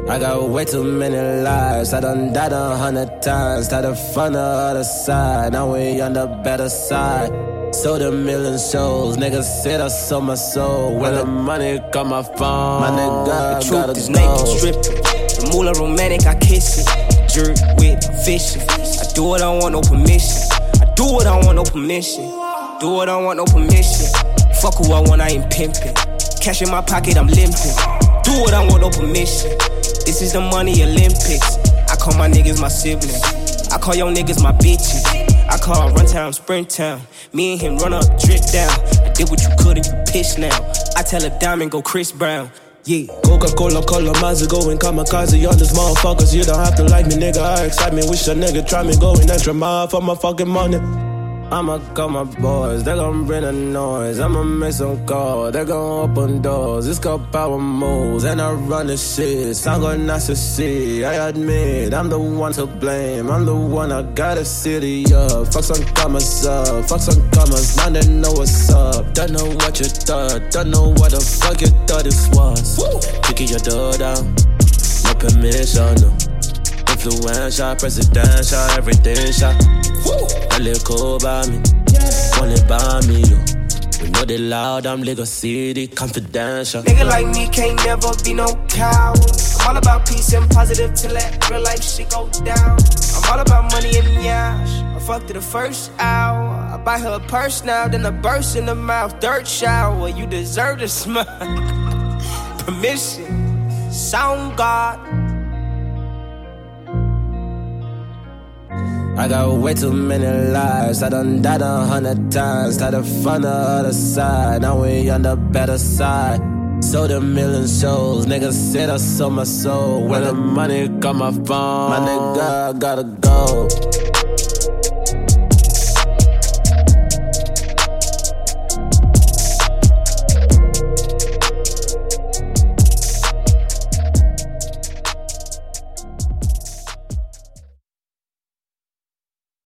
I got way too many lives. I done died 100 times. Started from the other side. Now we on the better side. Sold a million shows. Niggas said I sold my soul. When the money got my phone, my nigga the truth gotta is go. naked stripping. The moolah romantic, I kiss it. Jerk with fishing. I do it, I don't want no permission. I do it, I don't want no permission. Do it, I don't want no permission. Fuck who I want, I ain't pimping. Cash in my pocket, I'm limping. Do it, I don't want no permission. This is the money Olympics. I call my niggas my siblings. I call your niggas my bitches. I call run town, sprint town. Me and him run up, drip down. I did what you could and you pitch now. I tell a diamond, go Chris Brown. Yeah. Coca-Cola, color, Mazda, going kamikaze on these motherfuckers. You don't have to like me, nigga, I excite me. Wish a nigga try me, going extra mile for my fucking money. I'ma call my boys, they gon' bring the noise. I'ma make some calls, they gon' open doors. It's called power moves, and I run the shit. Sound good not to see, I admit I'm the one to blame. I'm the one, I got a city up. Fuck some commas up, fuck some commas, now they know what's up. Don't know what you thought, don't know what the fuck you thought this was. Kicking your door down, no permission, no. Influential, presidential, everything shot. That little cool by me, want it by me, yo. We know they loud, I'm Lagos City, confidential. Nigga like me can't never be no coward. I'm all about peace and positive till that real life shit go down. I'm all about money and yash. I fucked her the first hour. I buy her a purse now, then a burst in the mouth. Dirt shower, you deserve to smile. Permission, sound God. I got way too many lives. I done died 100 times. Started from the other side. Now we on the better side. Sold a million shows. Niggas said I sold my soul. When the money got my phone, my nigga gotta go.